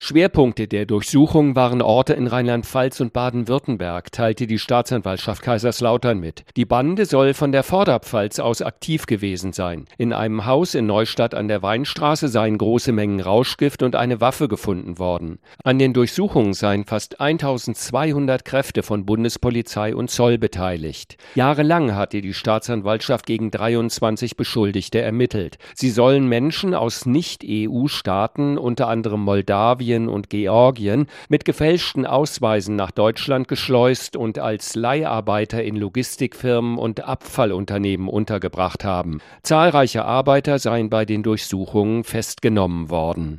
Schwerpunkte der Durchsuchung waren Orte in Rheinland-Pfalz und Baden-Württemberg, teilte die Staatsanwaltschaft Kaiserslautern mit. Die Bande soll von der Vorderpfalz aus aktiv gewesen sein. In einem Haus in Neustadt an der Weinstraße seien große Mengen Rauschgift und eine Waffe gefunden worden. An den Durchsuchungen seien fast 1200 Kräfte von Bundespolizei und Zoll beteiligt. Jahrelang hatte die Staatsanwaltschaft gegen 23 Beschuldigte ermittelt. Sie sollen Menschen aus Nicht-EU-Staaten, unter anderem Moldawien und Georgien, mit gefälschten Ausweisen nach Deutschland geschleust und als Leiharbeiter in Logistikfirmen und Abfallunternehmen untergebracht haben. Zahlreiche Arbeiter seien bei den Durchsuchungen festgenommen worden.